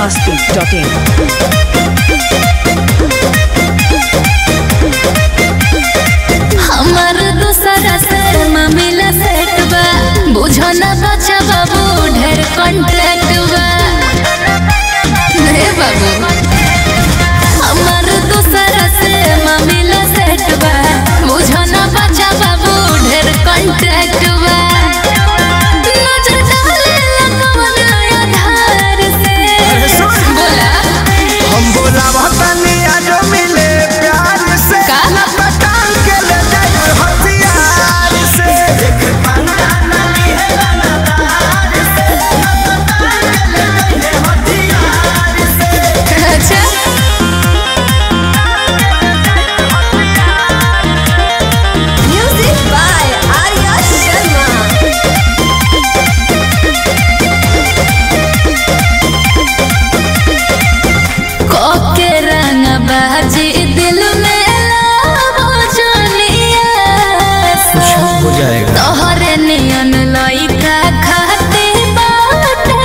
biharmasti.in हमार दूसरा से मामला सेट बा बुझो ना बच्चा बाबू ढेर कॉन्ट्रैक्ट बा नहीं बाबू हमार दूसरा से मामला सेट बा बुझो ना बच्चा बाबू ढेर कॉन्ट्रैक्ट बा नजर डाले लगवन आधार से बोला हम बोला वतनी आज मिले प्यार से का? पटान के ले जाए हथियार से अच्छा म्यूजिक बाय आर्या शर्मा कोके रंग बाजी दिल में लावो जोनिया हो जाएगा तोहरे नियन लइका खाते बाटे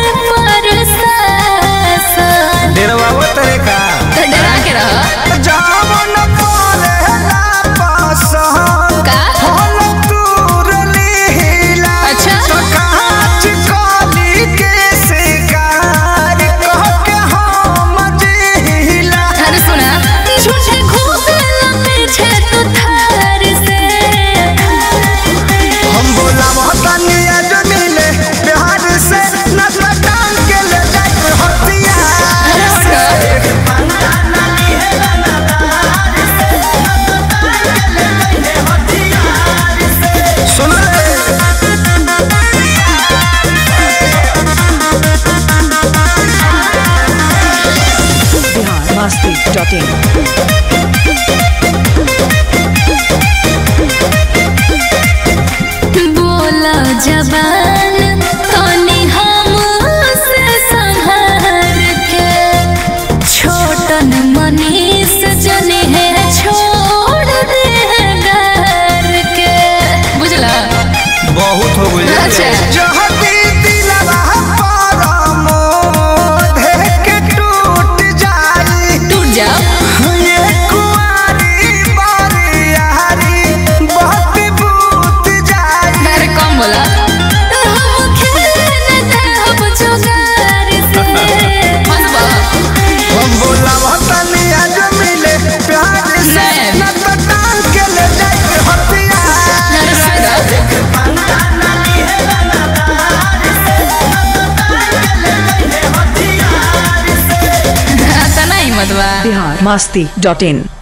परसासन डेरवा वो तेरे का तो डरा के रह जावन परेला पसंद का होल तूर लीला अच्छा। तो कांच कली के शिकार कह के हम जिला अरे सुना झूठे खूबे पीछे तू थार से हम बोला वतनी आज मिले प्यार से न पटान के ले जाए हथियार से सुन ले biharmasti.in बोला जबान तनी हमसे संभार के छोटन मनीष जने है छोड़ दे घर के बुझला बहुत हो गई अच्छा। जहती दिलवा पर मोह के टूट जाई टूट जाओ ये कुंवारी बारियारी बहुत बूत जाई अरे कम बोला हम खेलने दे हम जुगार से हंसबा हम बोला वतनी आज मिले प्यार से नहीं। न तो टांग के ले जाए हथियार से तना हिम्मत बा biharmasti.in